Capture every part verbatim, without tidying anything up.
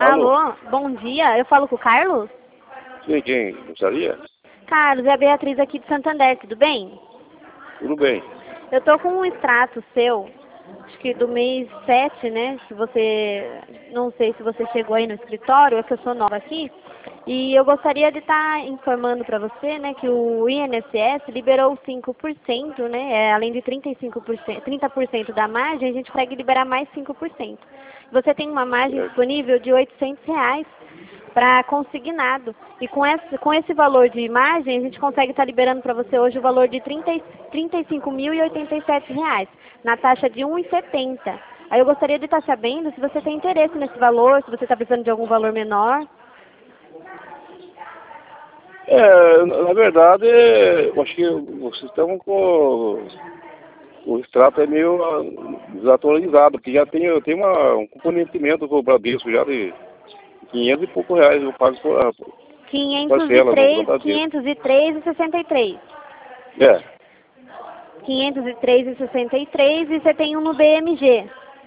Alô? Alô, bom dia. Eu falo com o Carlos? Sim, quem gostaria? Carlos, é a Beatriz aqui de Santander, tudo bem? Tudo bem. Eu tô com um extrato seu, acho que do mês sete, né? Se você, não sei se você chegou aí no escritório, é que eu sou nova aqui. E eu gostaria de estar informando para você, né, que o I N S S liberou cinco por cento, né? É, além de trinta e cinco por cento, trinta por cento da margem, a gente consegue liberar mais cinco por cento. Você tem uma margem Certo. disponível de oitocentos reais para consignado. E com esse, com esse valor de margem, a gente consegue estar liberando para você hoje o valor de trinta, trinta e cinco mil e oitenta e sete reais, na taxa de um e setenta. Aí eu gostaria de estar sabendo se você tem interesse nesse valor, se você está precisando de algum valor menor. É, na verdade, eu acho que vocês estão com... O extrato é meio ah, desatualizado, porque já tem, eu tenho uma, um comprometimento com o Bradesco já de quinhentos e poucos reais eu pago por, ah, por quinhentos e parcela no três, Bradesco. quinhentos e três e sessenta e três. É, quinhentos e três e sessenta e três e você tem um no B M G.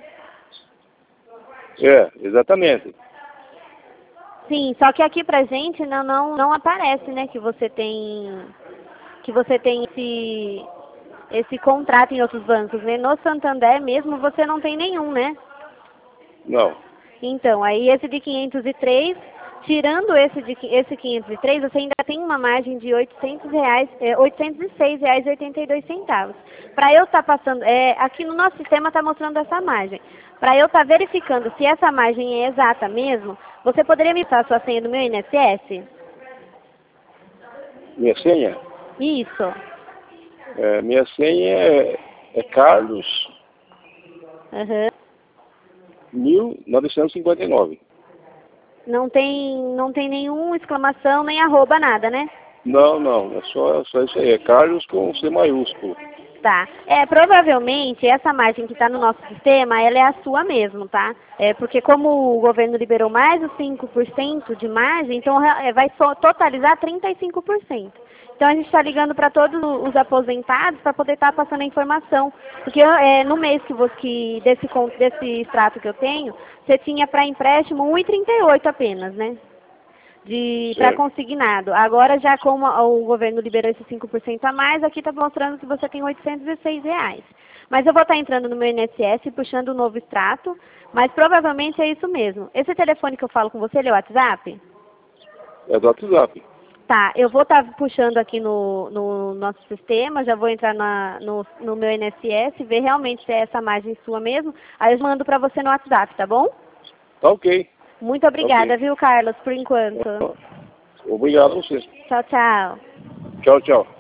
é, exatamente. Sim, só que aqui pra gente não, não, não aparece, né, que você tem que você tem esse esse contrato em outros bancos, né? No Santander mesmo você não tem nenhum, né? Não, Então, aí esse de quinhentos e três, tirando esse de esse quinhentos e três, você ainda tem uma margem de oitocentos reais, é, oitocentos e seis reais e oitenta e dois centavos. Para eu estar passando, é, aqui no nosso sistema está mostrando essa margem. Para eu estar verificando se essa margem é exata mesmo, você poderia me passar a sua senha do meu I N S S? minha senha? Isso. É, minha senha é, é Carlos Uhum. mil novecentos e cinquenta e nove. Não tem, não tem nenhum exclamação, nem arroba, nada, né? Não, não, é só, só isso aí, é Carlos com C maiúsculo. Tá. É, provavelmente essa margem que está no nosso sistema, ela é a sua mesmo, tá? É, porque como o governo liberou mais os cinco por cento de margem, então é, vai so, totalizar trinta e cinco por cento. Então a gente está ligando para todos os aposentados para poder estar tá passando a informação. Porque é, no mês que, você, que desse, desse extrato que eu tenho, você tinha para empréstimo um e trinta e oito apenas, né? De para Certo. consignado. Agora, já como o governo liberou esses cinco por cento a mais, aqui está mostrando que você tem oitocentos e seis reais. Mas eu vou estar entrando no meu I N S S, puxando o novo extrato, mas provavelmente é isso mesmo. Esse telefone que eu falo com você, ele é o WhatsApp? É do WhatsApp. Tá, eu vou estar puxando aqui no, no nosso sistema, já vou entrar na, no, no meu I N S S, ver realmente se é essa margem sua mesmo, aí eu mando para você no WhatsApp, tá bom? Tá ok. Muito obrigada, Ok. viu, Carlos, por enquanto. Obrigado a você. Tchau, tchau. Tchau, tchau.